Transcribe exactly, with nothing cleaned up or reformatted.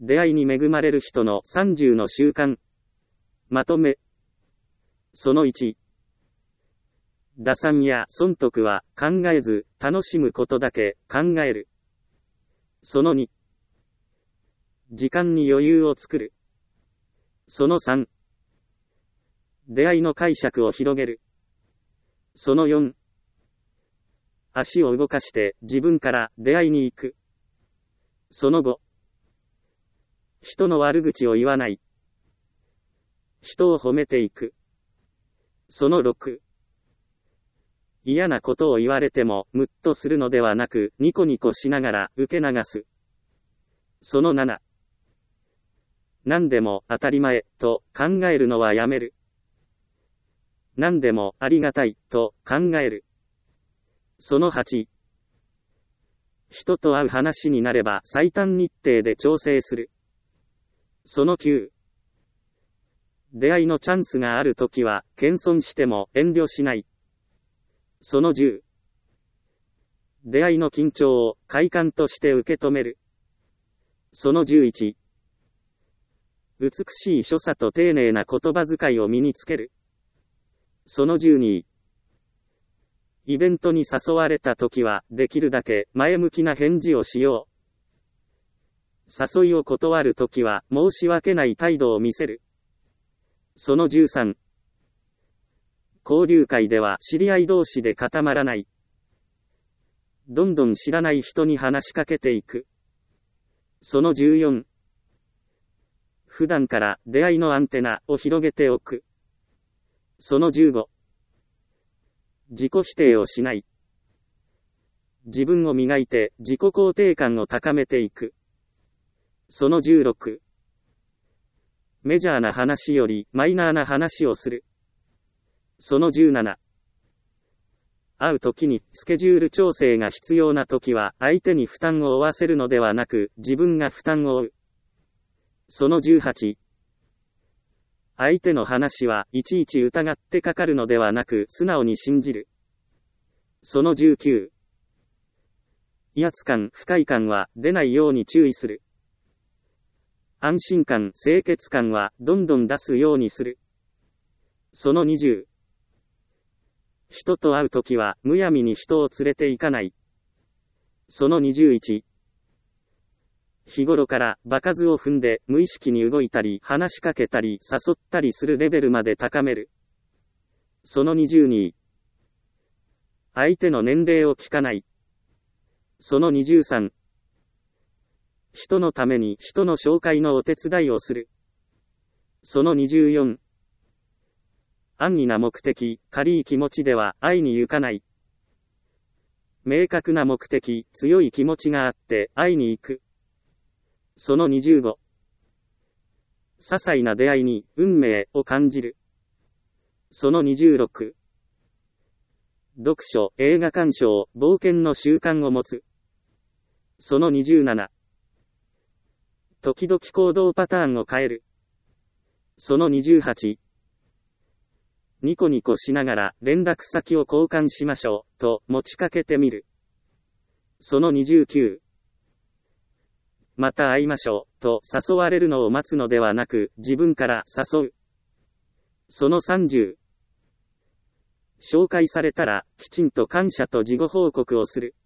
出会いに恵まれる人のさんじゅうの習慣。まとめ。そのいち。打算や損得は考えず、楽しむことだけ考える。そのに。時間に余裕を作る。そのさん。出会いの解釈を広げる。そのよん。足を動かして自分から出会いに行く。そのご。人の悪口を言わない。人を褒めていく。そのろく。嫌なことを言われてもムッとするのではなくニコニコしながら受け流す。そのなな。何でも当たり前と考えるのはやめる。何でもありがたいと考える。そのはち。人と会う話になれば最短日程で調整する。そのきゅう。出会いのチャンスがあるときは謙遜しても遠慮しない。そのじゅう。出会いの緊張を快感として受け止める。そのじゅういち。美しい所作と丁寧な言葉遣いを身につける。そのじゅうに。イベントに誘われたときはできるだけ前向きな返事をしよう。誘いを断るときは申し訳ない態度を見せる。そのじゅうさん。交流会では知り合い同士で固まらない。どんどん知らない人に話しかけていく。そのじゅうよん。普段から出会いのアンテナを広げておく。そのじゅうご。自己否定をしない。自分を磨いて自己肯定感を高めていく。そのじゅうろく。メジャーな話よりマイナーな話をする。そのじゅうなな。会うときにスケジュール調整が必要なときは相手に負担を負わせるのではなく自分が負担を負う。そのじゅうはち。相手の話はいちいち疑ってかかるのではなく素直に信じる。そのじゅうきゅう。威圧感、不快感は出ないように注意する。安心感、清潔感はどんどん出すようにする。そのにじゅう。人と会うときはむやみに人を連れて行かない。そのにじゅういち。日頃から場数を踏んで無意識に動いたり話しかけたり誘ったりするレベルまで高める。そのにじゅうに。相手の年齢を聞かない。そのにじゅうさん。人のために人の紹介のお手伝いをする。そのにじゅうよん。安易な目的、軽い気持ちでは会いに行かない。明確な目的、強い気持ちがあって会いに行く。そのにじゅうご。些細な出会いに運命を感じる。そのにじゅうろく。読書、映画鑑賞、冒険の習慣を持つ。そのにじゅうなな。時々行動パターンを変える。そのにじゅうはち。ニコニコしながら連絡先を交換しましょうと持ちかけてみる。そのにじゅうきゅう。また会いましょうと誘われるのを待つのではなく自分から誘う。そのさんじゅう。紹介されたらきちんと感謝と事後報告をする。